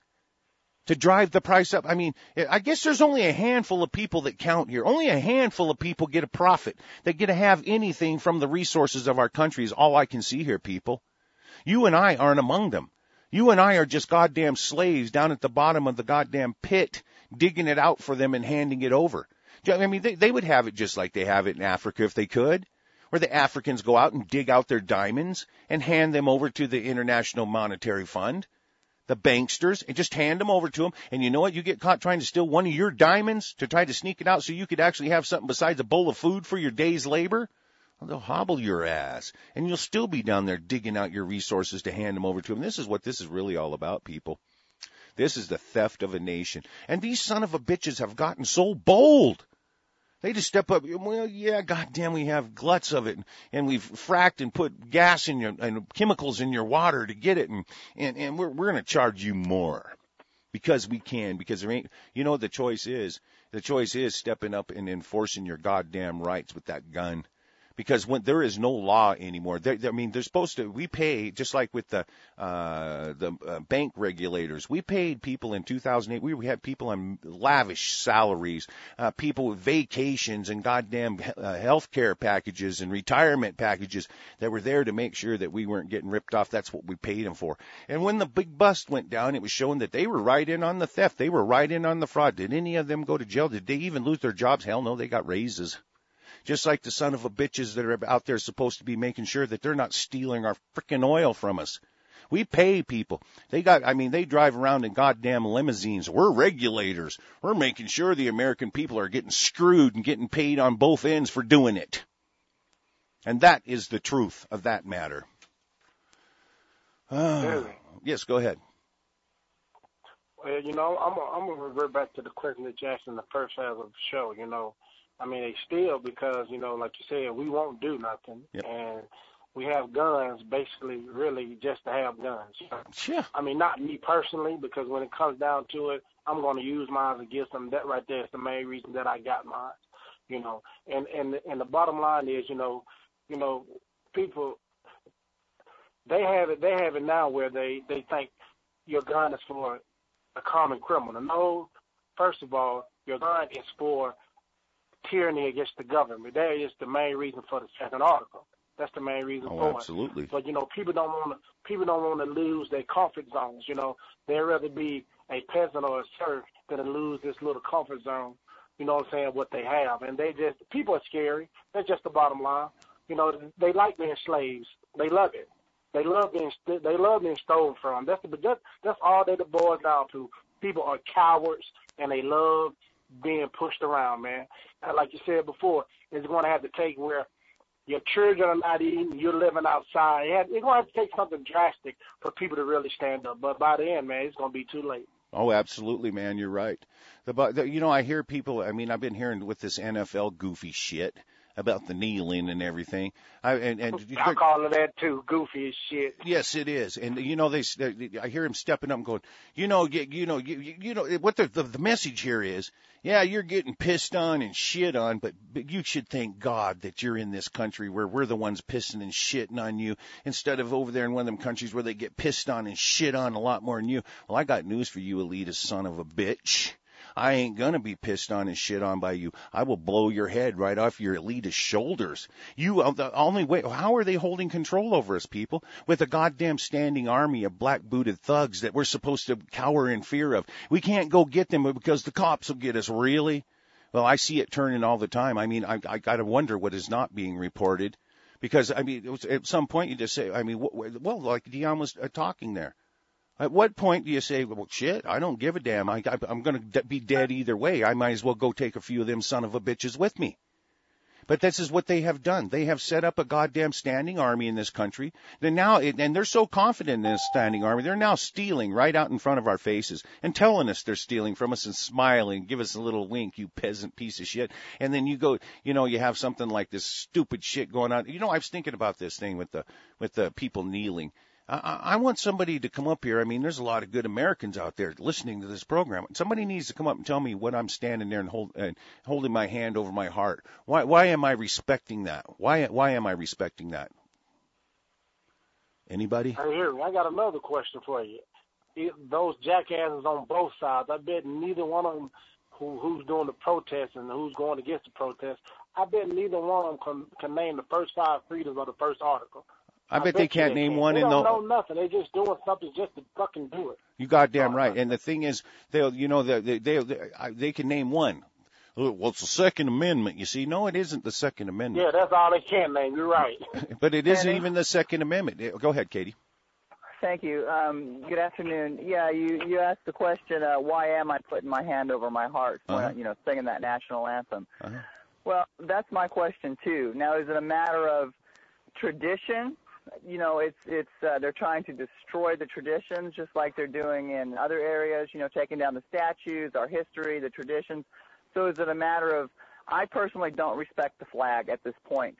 to drive the price up. I mean, I guess there's only a handful of people that count here. Only a handful of people get a profit, that get to have anything from the resources of our country is all I can see here, people. You and I aren't among them. You and I are just goddamn slaves down at the bottom of the goddamn pit, digging it out for them and handing it over. I mean, they, they would have it just like they have it in Africa if they could, where the Africans go out and dig out their diamonds and hand them over to the International Monetary Fund, the banksters, and just hand them over to them. And you know what? You get caught trying to steal one of your diamonds to try to sneak it out so you could actually have something besides a bowl of food for your day's labor. Well, they'll hobble your ass, and you'll still be down there digging out your resources to hand them over to them. This is what this is really all about, people. This is the theft of a nation. And these son of a bitches have gotten so bold. They just step up. Well, yeah, goddamn, we have gluts of it, and we've fracked and put gas in your and chemicals in your water to get it, and and, and we're we're going to charge you more because we can. Because there ain't, you know, the choice is the choice is stepping up and enforcing your goddamn rights with that gun. Because when there is no law anymore, they, I mean, they're supposed to. We pay just like with the uh, the uh, bank regulators. We paid people in two thousand eight. We had people on lavish salaries, uh, people with vacations and goddamn uh, health care packages and retirement packages that were there to make sure that we weren't getting ripped off. That's what we paid them for. And when the big bust went down, it was showing that they were right in on the theft. They were right in on the fraud. Did any of them go to jail? Did they even lose their jobs? Hell no, they got raises. Just like the son of a bitches that are out there supposed to be making sure that they're not stealing our frickin' oil from us. We pay people. They got, I mean, they drive around in goddamn limousines. We're regulators. We're making sure the American people are getting screwed and getting paid on both ends for doing it. And that is the truth of that matter. Oh, yes, go ahead. Well, you know, I'm I'm going to revert back to the question that you asked in the first half of the show, you know. I mean, they steal because, you know, like you said, we won't do nothing. Yep. And we have guns basically really just to have guns. Yeah. I mean, not me personally, because when it comes down to it, I'm going to use mine against them. That right there is the main reason that I got mine, you know. And and and the bottom line is, you know, you know, people, they have it, they have it now where they, they think your gun is for a common criminal. No, first of all, your gun is for tyranny against the government. That is the main reason for the second article. That's the main reason oh, for absolutely. it. But you know, people don't want to. People don't want to lose their comfort zones. You know, they'd rather be a peasant or a serf than to lose this little comfort zone. You know what I'm saying? What they have, and they just people are scary. That's just the bottom line. You know, they like being slaves. They love it. They love being. They love being stolen from. That's the. That's, that's all that it boils down to. People are cowards, and they love being pushed around, man. And like you said before, it's going to have to take where your children are not eating, you're living outside. It's going to have to take something drastic for people to really stand up. But by the end, man, it's going to be too late. Oh, absolutely, man. You're right. The, the, you know, I hear people, I mean, I've been hearing with this N F L goofy shit. about the kneeling and everything. I, and, and I call it that too, goofy as shit. Yes, it is. And you know, they, they I hear him stepping up and going, you know, you, you know, you, you know what the, the the message here is. Yeah, you're getting pissed on and shit on, but, but you should thank God that you're in this country where we're the ones pissing and shitting on you instead of over there in one of them countries where they get pissed on and shit on a lot more than you. Well, I got news for you, elitist son of a bitch. I ain't going to be pissed on and shit on by you. I will blow your head right off your elitist shoulders. You, the only way, how are they holding control over us, people? With a goddamn standing army of black-booted thugs that we're supposed to cower in fear of. We can't go get them because the cops will get us. Really? Well, I see it turning all the time. I mean, I, I got to wonder what is not being reported. Because, I mean, it was, at some point you just say, I mean, well, like Dion was uh, talking there. At what point do you say, well, shit, I don't give a damn. I, I, I'm going to de- be dead either way. I might as well go take a few of them son of a bitches with me. But this is what they have done. They have set up a goddamn standing army in this country. They're now, and they're so confident in this standing army, they're now stealing right out in front of our faces and telling us they're stealing from us and smiling, give us a little wink, you peasant piece of shit. And then you go, you know, you have something like this stupid shit going on. You know, I was thinking about this thing with the, with the people kneeling. I, I want somebody to come up here. I mean, there's a lot of good Americans out there listening to this program. Somebody needs to come up and tell me what I'm standing there and, hold, and holding my hand over my heart. Why, why am I respecting that? Why, why am I respecting that? Anybody? Hey, here, I got another question for you. It, those jackasses on both sides, I bet neither one of them who, who's doing the protest and who's going against the protest, I bet neither one of them can, can name the first five freedoms of the first article. I, I bet, bet they can't they name can. one they in the. They don't know nothing. They're just doing something just to fucking do it. You goddamn right. And the thing is, they'll, you know, they they they, they, they can name one. Well, it's the Second Amendment. You see, no, it isn't the Second Amendment. Yeah, that's all they can name. You're right. But it isn't even the Second Amendment. Go ahead, Katie. Thank you. Um, good afternoon. Yeah, you you asked the question, uh, why am I putting my hand over my heart when uh-huh. you know singing that national anthem? Uh-huh. Well, that's my question too. Now, is it a matter of tradition? You know, it's it's uh, they're trying to destroy the traditions just like they're doing in other areas, you know, taking down the statues, our history, the traditions. So is it a matter of, I personally don't respect the flag at this point.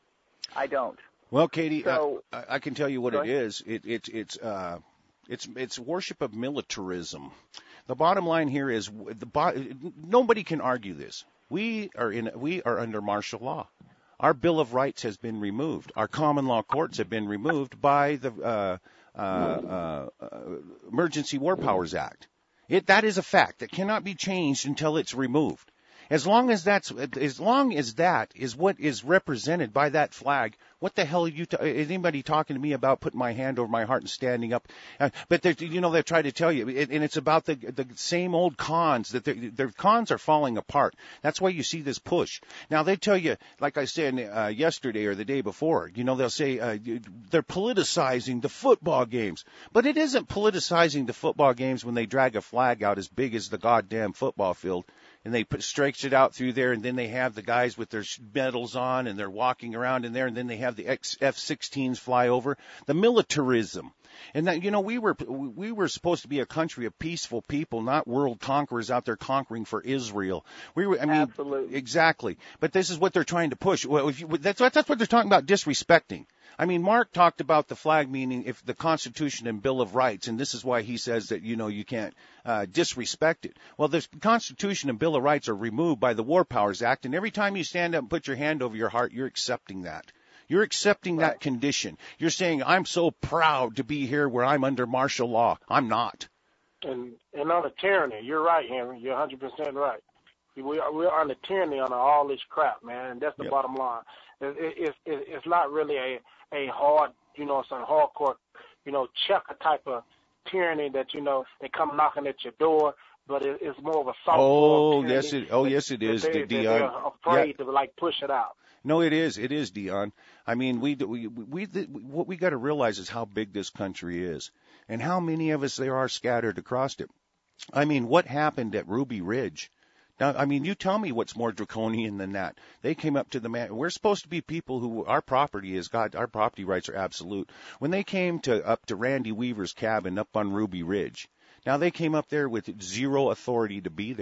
I don't. Well, Katie, so, uh, I, I can tell you what it is. It, it, it's uh, it's it's worship of militarism. The bottom line here is the nobody can argue this. We are in we are under martial law. Our Bill of Rights has been removed. Our common law courts have been removed by the uh, uh, uh, Emergency War Powers Act. It, that is a fact that cannot be changed until it's removed. As long as that's, as long as that is what is represented by that flag, what the hell are you, ta- is anybody talking to me about putting my hand over my heart and standing up? Uh, but you know, they try to tell you, it, and it's about the the same old cons that their cons are falling apart. That's why you see this push. Now they tell you, like I said uh, yesterday or the day before, you know, they'll say uh, they're politicizing the football games, but it isn't politicizing the football games when they drag a flag out as big as the goddamn football field. And they put, stretch it out through there, and then they have the guys with their medals on, and they're walking around in there, and then they have the F sixteens fly over. The militarism. And that, you know, we were we were supposed to be a country of peaceful people, not world conquerors out there conquering for Israel. We were, I mean, absolutely, exactly. But this is what they're trying to push. Well, if you, that's that's what they're talking about, disrespecting. I mean, Mark talked about the flag meaning if the Constitution and Bill of Rights, and this is why he says that, you know, you can't uh, disrespect it. Well, the Constitution and Bill of Rights are removed by the War Powers Act, and every time you stand up and put your hand over your heart, you're accepting that. You're accepting right. that condition. You're saying, I'm so proud to be here where I'm under martial law. I'm not. And, and under tyranny, you're right, Henry. You're one hundred percent right. We are, we're under tyranny under all this crap, man, and that's the yep. bottom line. It, it, it, it's not really a, a hard, you know, some hardcore, you know, checker type of tyranny that, you know, they come knocking at your door, but it, it's more of a soft Oh, yes, it, oh, yes, it is, they, Dion. They're afraid yeah. to, like, push it out. No, it is. It is, Dion. I mean, we, we, we, what we got to realize is how big this country is and how many of us there are scattered across it. I mean, what happened at Ruby Ridge? Now, I mean, you tell me what's more draconian than that. They came up to the man. We're supposed to be people who our property is God. Our property rights are absolute. When they came to up to Randy Weaver's cabin up on Ruby Ridge, now they came up there with zero authority to be there.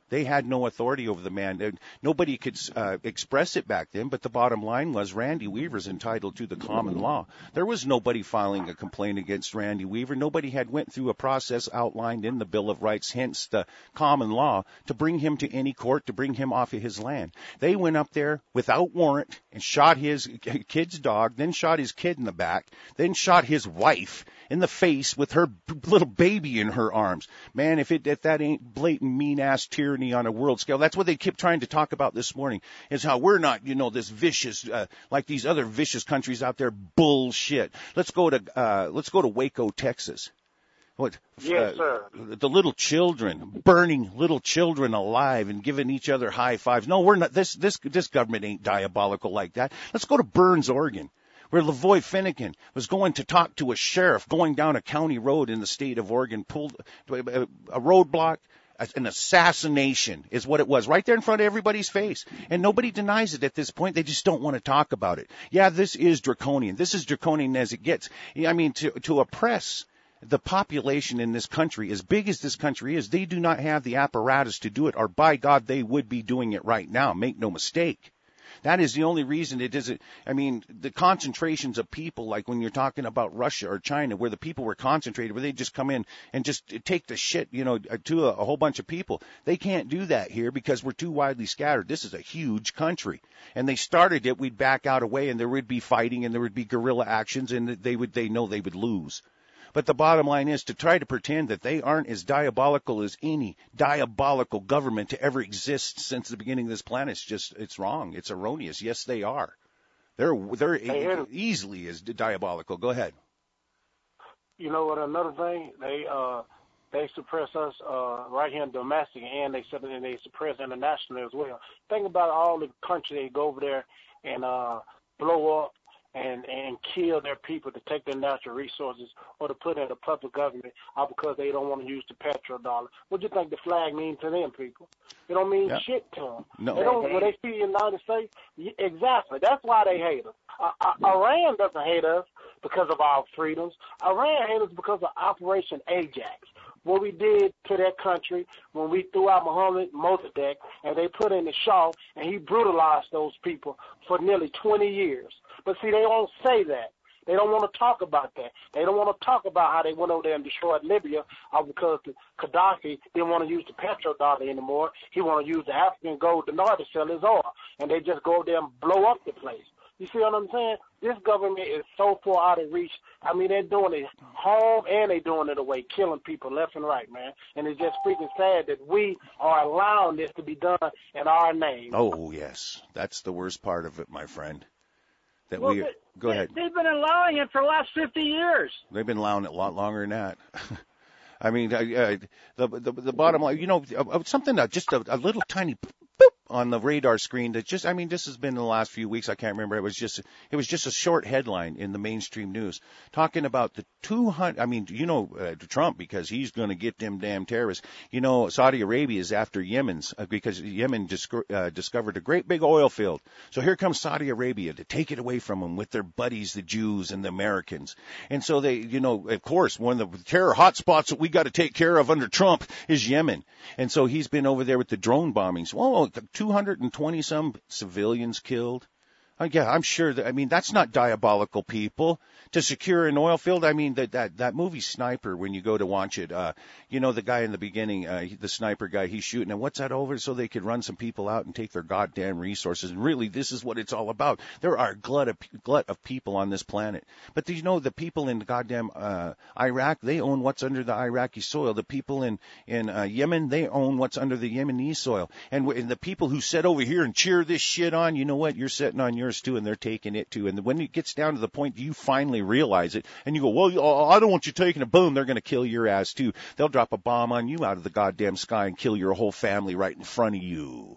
They had no authority over the man. Nobody could uh, express it back then, but the bottom line was Randy Weaver's entitled to the common law. There was nobody filing a complaint against Randy Weaver. Nobody had went through a process outlined in the Bill of Rights, hence the common law, to bring him to any court, to bring him off of his land. They went up there without warrant and shot his kid's dog, then shot his kid in the back, then shot his wife in the face with her little baby in her arms. Man, if it if that ain't blatant mean-ass tyranny on a world scale, that's what they kept trying to talk about this morning, is how we're not, you know, this vicious, uh, like these other vicious countries out there. Bullshit. Let's go to, uh, let's go to Waco, Texas. What? Yes, uh, sir. The little children, burning little children alive and giving each other high fives. No, we're not. This this this government ain't diabolical like that. Let's go to Burns, Oregon, where Lavoy Finnegan was going to talk to a sheriff going down a county road in the state of Oregon, pulled a, a roadblock. An assassination is what it was, right there in front of everybody's face. And nobody denies it at this point. They just don't want to talk about it. Yeah, this is draconian. This is draconian as it gets. I mean, to, to oppress the population in this country, as big as this country is, they do not have the apparatus to do it, or by God, they would be doing it right now. Make no mistake. That is the only reason it isn't. I mean, the concentrations of people, like when you're talking about Russia or China, where the people were concentrated, where they just come in and just take the shit, you know, to a, a whole bunch of people. They can't do that here because we're too widely scattered. This is a huge country. And they started it, we'd back out away, and there would be fighting, and there would be guerrilla actions, and they would, they know they would lose. But the bottom line is to try to pretend that they aren't as diabolical as any diabolical government to ever exist since the beginning of this planet. It's just, it's wrong. It's erroneous. Yes, they are. They're, they're e- easily as diabolical. Go ahead. You know what? Another thing, they, uh, they suppress us, uh, right here in domestic, and they, and they suppress internationally as well. Think about all the countries they go over there and, uh, blow up and and kill their people to take their natural resources, or to put in a puppet government, all because they don't want to use the petrodollar. What do you think the flag means to them people? It don't mean yep. shit to them. No. They don't, when they see the United States, exactly. That's why they hate us. Uh, uh, Iran doesn't hate us because of our freedoms. Iran hates us because of Operation Ajax, what we did to that country when we threw out Mohammed Mossadegh and they put in the Shah, and he brutalized those people for nearly twenty years. But see, they won't say that. They don't want to talk about that. They don't want to talk about how they went over there and destroyed Libya uh, because the Gaddafi didn't want to use the petrodollar anymore. He wanted to use the African gold dinar to sell his oil, and they just go over there and blow up the place. You see what I'm saying? This government is so far out of reach. I mean, they're doing it home and they're doing it away, killing people left and right, man. And it's just freaking sad that we are allowing this to be done in our name. Oh, yes. That's the worst part of it, my friend. That well, we they, Go ahead. They've been allowing it for the last fifty years. They've been allowing it a lot longer than that. I mean, uh, the, the the bottom line, you know, something that just a, a little tiny boop on the radar screen that just, I mean, this has been in the last few weeks. I can't remember. It was just, it was just a short headline in the mainstream news talking about the two hundred, I mean, you know, uh, Trump, because he's going to get them damn terrorists. You know, Saudi Arabia is after Yemen's uh, because Yemen disco- uh, discovered a great big oil field. So here comes Saudi Arabia to take it away from them with their buddies, the Jews and the Americans. And so they, you know, of course, one of the terror hotspots that we got to take care of under Trump is Yemen. And so he's been over there with the drone bombings. Well, two hundred twenty some civilians killed. Uh, yeah, I'm sure that, I mean, that's not diabolical, people. To secure an oil field, I mean, that, that, that movie Sniper, when you go to watch it, uh, you know, the guy in the beginning, uh, the sniper guy, he's shooting, and what's that over? So they could run some people out and take their goddamn resources. And really, this is what it's all about. There are a glut of, glut of people on this planet. But do you know the people in the goddamn, uh, Iraq, they own what's under the Iraqi soil. The people in, in, uh, Yemen, they own what's under the Yemeni soil. And, w- and the people who sit over here and cheer this shit on, you know what? You're sitting on yours too, and they're taking it too. And when it gets down to the point you finally realize it, and you go, well, I don't want you taking it, boom, they're going to kill your ass too. They'll drop a bomb on you out of the goddamn sky and kill your whole family right in front of you.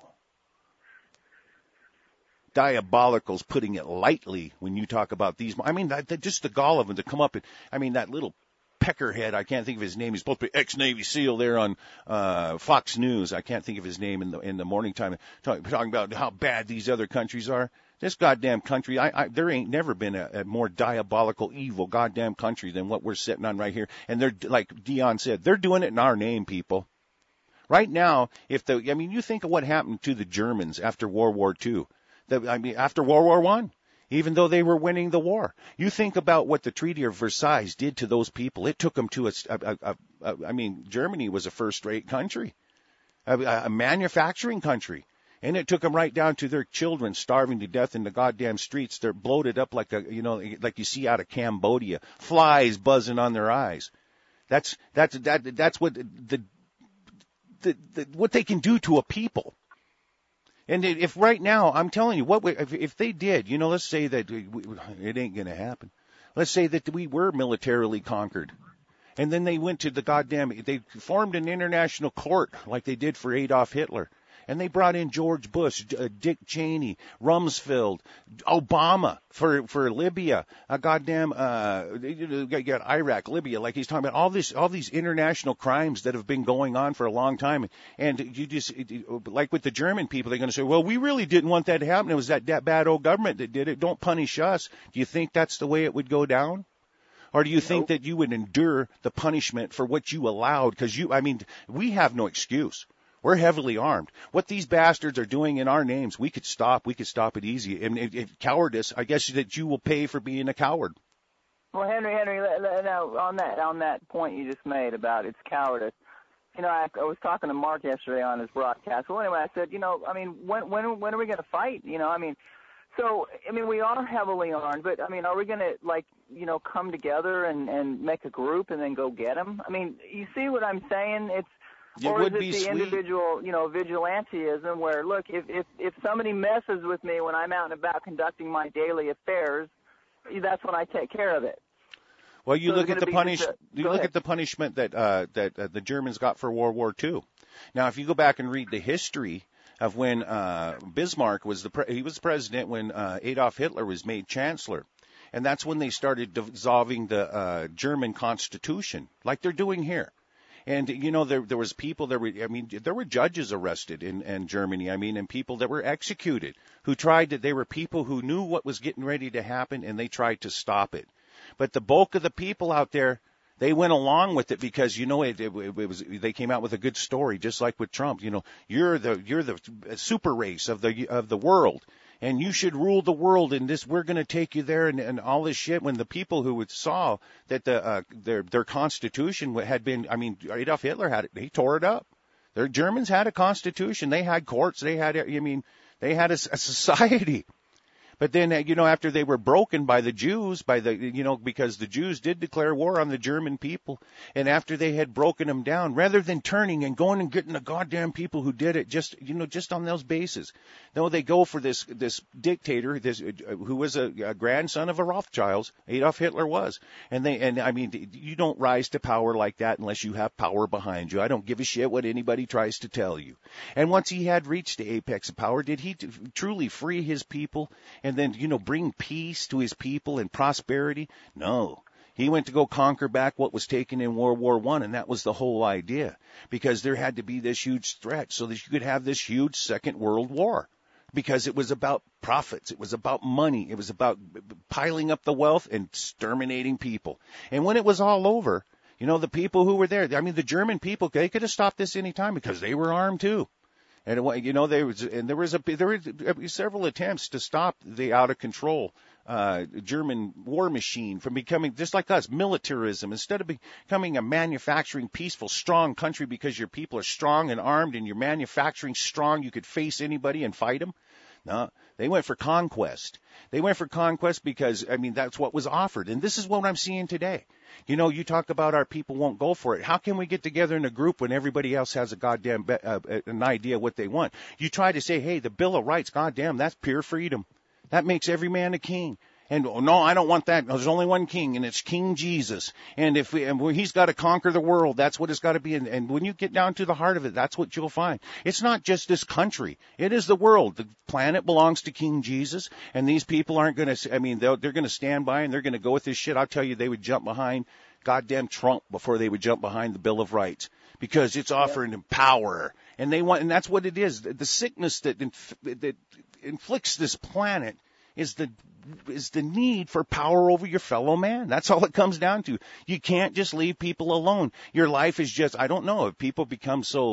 Diabolical's putting it lightly when you talk about these. I mean, that, that, just the gall of them to come up and, I mean, that little Peckerhead, I can't think of his name. He's supposed to be ex-Navy SEAL there on uh Fox News. I can't think of his name in the in the morning time. Talk, talking about how bad these other countries are. This goddamn country, I, I there ain't never been a, a more diabolical, evil goddamn country than what we're sitting on right here. And they're, like Dion said, they're doing it in our name, people. Right now, if the, I mean, you think of what happened to the Germans after World War Two. The, I mean, after World War One, even though they were winning the war. You think about what the Treaty of Versailles did to those people. It took them to a, a, a, a I mean, Germany was a first-rate country, a, a manufacturing country. And it took them right down to their children starving to death in the goddamn streets. They're bloated up like a, you know, like you see out of Cambodia, flies buzzing on their eyes. That's that's that that's what the, the, the what they can do to a people. And if right now, I'm telling you, what we, if, if they did, you know, let's say that we, it ain't going to happen. Let's say that we were militarily conquered. And then they went to the goddamn, they formed an international court like they did for Adolf Hitler. And they brought in George Bush, uh, Dick Cheney, Rumsfeld, Obama for for Libya, a goddamn uh, you got Iraq, Libya, like he's talking about all this, all these international crimes that have been going on for a long time. And you just like with the German people, they're going to say, well, we really didn't want that to happen. It was that, that bad old government that did it. Don't punish us. Do you think that's the way it would go down? Or do you think that you would endure the punishment for what you allowed? Because you, I mean, we have no excuse. We're heavily armed. What these bastards are doing in our names, we could stop. We could stop it easy. And if, if cowardice, I guess that you will pay for being a coward. Well, Henry, Henry, now on that on that point you just made about it's cowardice, you know, I, I was talking to Mark yesterday on his broadcast. Well, anyway, I said, you know, I mean, when when when are we going to fight? You know, I mean, so I mean, we are heavily armed, but I mean, are we going to like, you know, come together and and make a group and then go get them? I mean, you see what I'm saying? It's It or would is it be the sweet. individual, you know, vigilantism where, look, if, if if somebody messes with me when I'm out and about conducting my daily affairs, that's when I take care of it. Well, you So look there's at the gonna be punish. just a- You go look ahead. at the punishment that uh, that uh, the Germans got for World War Two. Now, if you go back and read the history of when uh, Bismarck was the pre- he was president when uh, Adolf Hitler was made chancellor, and that's when they started dissolving the uh, German Constitution, like they're doing here. And, you know, there there was people, there were, I mean, there were judges arrested in, in Germany, I mean, and people that were executed who tried to, they were people who knew what was getting ready to happen and they tried to stop it. But the bulk of the people out there, they went along with it because, you know, it, it, it was, they came out with a good story, just like with Trump. You know, you're the, you're the super race of the, of the world. And you should rule the world, and this we're going to take you there, and, and all this shit. When the people who saw that the uh, their their constitution had been, I mean, Adolf Hitler had it, he tore it up. Their Germans had a constitution, they had courts, they had, I mean, they had a, a society. But then, uh, you know, after they were broken by the Jews, by the, you know, because the Jews did declare war on the German people, and after they had broken them down, rather than turning and going and getting the goddamn people who did it, just, you know, just on those bases, no, they go for this this dictator, this uh, who was a, a grandson of a Rothschilds, Adolf Hitler was, and they, and I mean, you don't rise to power like that unless you have power behind you. I don't give a shit what anybody tries to tell you. And once he had reached the apex of power, did he t- truly free his people? And then, you know, bring peace to his people and prosperity? No. He went to go conquer back what was taken in World War One, and that was the whole idea. Because there had to be this huge threat so that you could have this huge Second World War. Because it was about profits. It was about money. It was about piling up the wealth and exterminating people. And when it was all over, you know, the people who were there, I mean, the German people, they could have stopped this any time because they were armed too. And it, you know, there was, and there was a, there were several attempts to stop the out of control uh, German war machine from becoming just like us, militarism. Instead of becoming a manufacturing, peaceful, strong country because your people are strong and armed and you're manufacturing strong, you could face anybody and fight them. No, they went for conquest. They went for conquest because, I mean, that's what was offered. And this is what I'm seeing today. You know, you talk about our people won't go for it. How can we get together in a group when everybody else has a goddamn be- uh, an idea what they want? You try to say, hey, the Bill of Rights, goddamn, that's pure freedom. That makes every man a king. And oh, no, I don't want that. There's only one king, and it's King Jesus. And if we, and he's got to conquer the world, that's what it's got to be. And, and when you get down to the heart of it, that's what you'll find. It's not just this country. It is the world. The planet belongs to King Jesus, and these people aren't going to, I mean, they're, they're going to stand by, and they're going to go with this shit. I'll tell you, they would jump behind goddamn Trump before they would jump behind the Bill of Rights because it's offering them power. And they want, and that's what it is. The, the sickness that, inf- that inflicts this planet is the is the need for power over your fellow man. That's all it comes down to. You can't just leave people alone. Your life is just, I don't know, if people become so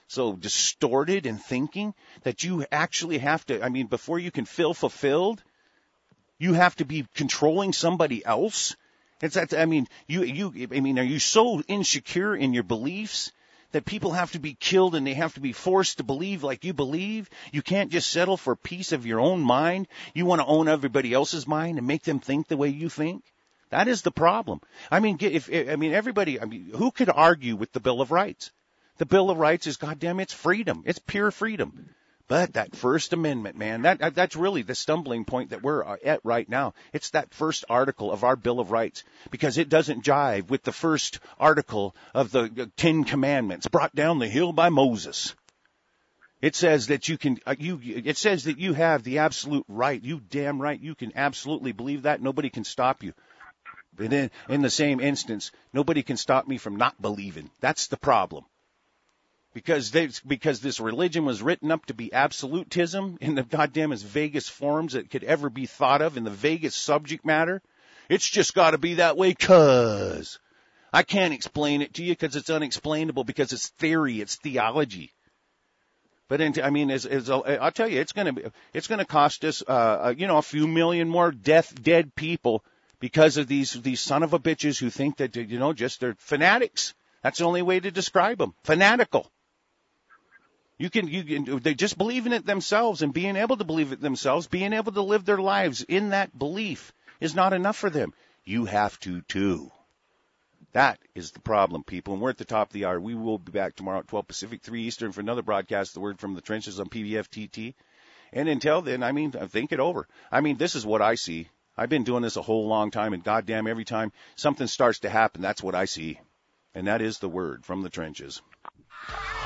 so distorted in thinking that you actually have to, I mean, before you can feel fulfilled, you have to be controlling somebody else? It's that, I mean, you, you, I mean, are you so insecure in your beliefs that people have to be killed and they have to be forced to believe like you believe? You can't just settle for peace of your own mind. You want to own everybody else's mind and make them think the way you think? That is the problem. I mean, if, I mean, everybody, I mean, who could argue with the Bill of Rights? The Bill of Rights is, goddamn, it's freedom. It's pure freedom. But that First Amendment, man, that that's really the stumbling point that we're at right now. It's that first article of our Bill of Rights, because it doesn't jive with the first article of the Ten Commandments brought down the hill by Moses. It says that you can, uh, you, it says that you have the absolute right. You damn right, you can absolutely believe that. Nobody can stop you. But in, in the same instance, nobody can stop me from not believing. That's the problem. Because they, because this religion was written up to be absolutism in the goddamn as vaguest forms that could ever be thought of in the vaguest subject matter. It's just got to be that way, cuz I can't explain it to you because it's unexplainable, because it's theory, it's theology. But in, I mean, as, as I'll tell you, it's going to be, it's going to cost us, uh, you know, a few million more death, dead people because of these these son of a bitches who think that, you know, just they're fanatics. That's the only way to describe them. Fanatical. You can, you can, they just believe in it themselves, and being able to believe it themselves, being able to live their lives in that belief is not enough for them. You have to too. That is the problem, people. And we're at the top of the hour. We will be back tomorrow at twelve Pacific, three Eastern for another broadcast, The Word from the Trenches on P B F T T. And until then, I mean, think it over. I mean, this is what I see. I've been doing this a whole long time, and goddamn, every time something starts to happen, that's what I see. And that is the Word from the Trenches.